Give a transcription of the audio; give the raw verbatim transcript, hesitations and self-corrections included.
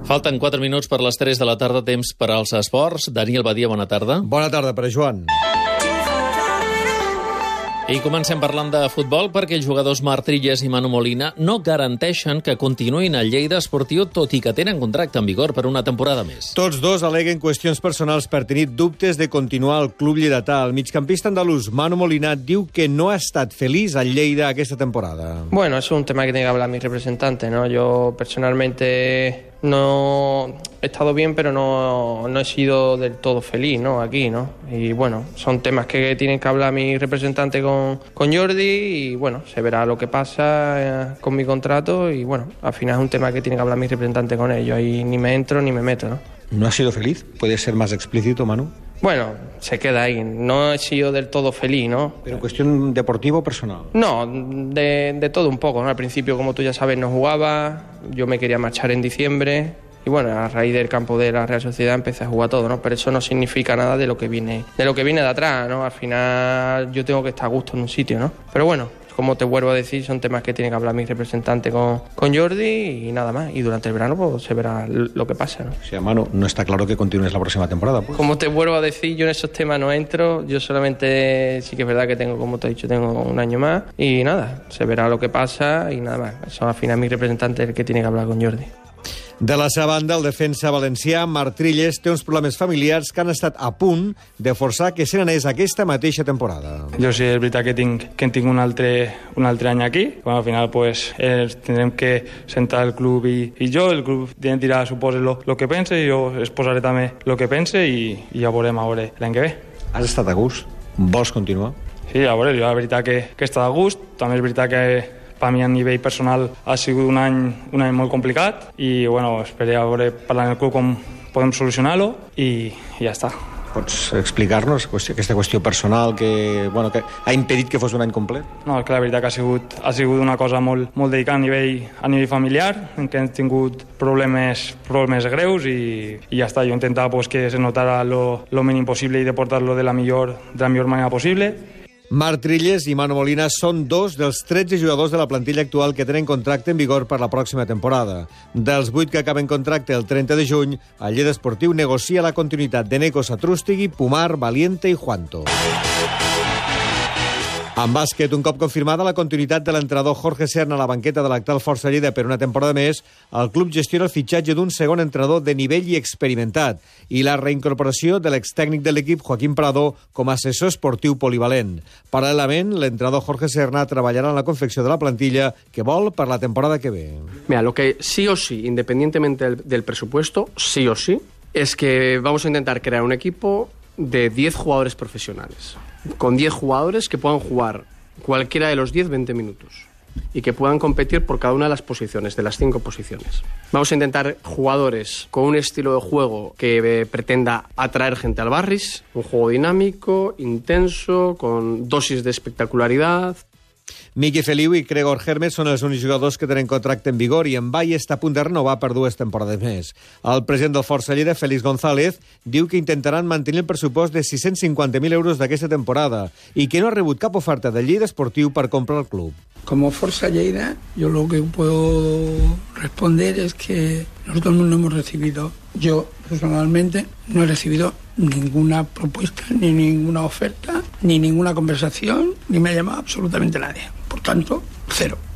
Falten quatre minuts per les tres de la tarda, temps per als esports. Daniel Badia, bona tarda. Bona tarda, per a Joan. I comencem parlant de futbol perquè els jugadors Marc Trilles i Manu Molina no garanteixen que continuïn al Lleida Esportiu, tot i que tenen contracte en vigor per una temporada més. Tots dos aleguen qüestions personals per tenir dubtes de continuar al club lleidatà. El migcampista andalús Manu Molina diu que no ha estat feliç al Lleida aquesta temporada. Bueno, eso es un tema que tiene que hablar mi representante, ¿no? Yo personalmente no he estado bien, pero no, no he sido del todo feliz, ¿no? Aquí, ¿no? Y bueno, son temas que tienen que hablar mi representante con, con Jordi y bueno, se verá lo que pasa eh, con mi contrato y bueno, al final es un tema que tiene que hablar mi representante con ellos y ni me entro ni me meto, ¿no? ¿No has sido feliz? ¿Puedes ser más explícito, Manu? Bueno, se queda ahí. No he sido del todo feliz, ¿no? ¿Pero cuestión deportiva o personal? No, de, de todo un poco, ¿no? Al principio, como tú ya sabes, no jugaba. Yo me quería marchar en diciembre. Y bueno, a raíz del campo de la Real Sociedad empecé a jugar todo, ¿no? Pero eso no significa nada de lo que viene, de lo que viene de atrás, ¿no? Al final yo tengo que estar a gusto en un sitio, ¿no? Pero bueno, como te vuelvo a decir, son temas que tiene que hablar mi representante con, con Jordi y nada más. Y durante el verano pues, se verá lo que pasa, ¿no? O sea, Manu, no está claro que continúes la próxima temporada, pues. Como te vuelvo a decir, yo en esos temas no entro. Yo solamente, sí que es verdad que tengo, como te he dicho, tengo un año más. Y nada, se verá lo que pasa y nada más. Eso al final mi representante es el que tiene que hablar con Jordi. De la seva banda, el defensa valencià Marc Trilles té uns problemes familiars que han estat a punt de forçar que se n'anés aquesta mateixa temporada. Jo sí, és veritat que tinc, que tinc un, altre, un altre any aquí. Bueno, al final pues, eh, tindrem que sentar el club i, i jo. El club dirà, suposa, lo, lo que pense i jo exposaré també lo que pense i, i ja veurem a veure l'any que ve. Has estat a gust? Vols continuar? Sí, a veure, jo la veritat que, que he estat a gust. També és veritat que per mi a nivell personal ha sigut un any, un any molt complicat i bueno, esperé a veure parlar amb el club com podem solucionar-lo i, i ja està. Pots explicar-nos aquesta qüestió personal que, bueno, que ha impedit que fos un any complet? No, és que la veritat que ha sigut, ha sigut una cosa molt, molt delicada a nivell, a nivell familiar, en què hem tingut problemes, problemes greus i, i ja està. Jo intentava pues, que se notara lo, lo mínim possible i de portar-lo de la millor, de la millor manera possible. Marc Trilles i Manu Molina són dos dels tretze jugadors de la plantilla actual que tenen contracte en vigor per la pròxima temporada. Dels vuit que acaben contracte el trenta de juny, el Lleida Esportiu negocia la continuïtat de Neko Satrústegui, Pumar, Valiente i Juanto. En bàsquet, un cop confirmada la continuïtat de l'entrenador Jorge Serna a la banqueta de l'actual Força Lleida per una temporada més, el club gestiona el fitxatge d'un segon entrenador de nivell i experimentat i la reincorporació de l'extècnic de l'equip Joaquín Prado com a assessor esportiu polivalent. Paral·lelament, l'entrenador Jorge Serna treballarà en la confecció de la plantilla que vol per la temporada que ve. Mira, lo que sí o sí, independientemente del, del presupuesto, sí o sí, es que vamos a intentar crear un equipo de diez jugadores profesionales. Con diez jugadores que puedan jugar cualquiera de los diez, veinte minutos y que puedan competir por cada una de las posiciones, de las cinco posiciones. Vamos a intentar jugadores con un estilo de juego que eh, pretenda atraer gente al Barris, un juego dinámico, intenso, con dosis de espectacularidad. Miqui Feliu i Gregor Hermes són els únics jugadors que tenen contracte en vigor i en Vall està a punt de renovar per dues temporades més. El president del Força Lleida, Félix González, diu que intentaran mantenir el pressupost de sis-cents cinquanta mil euros d'aquesta temporada i que no ha rebut cap oferta del Lleida Esportiu per comprar el club. Como Força Lleida, yo lo que puedo responder es que nosotros no hemos recibido, yo personalmente no he recibido ninguna propuesta, ni ninguna oferta, ni ninguna conversación, ni me ha llamado absolutamente nadie. Por tanto, cero.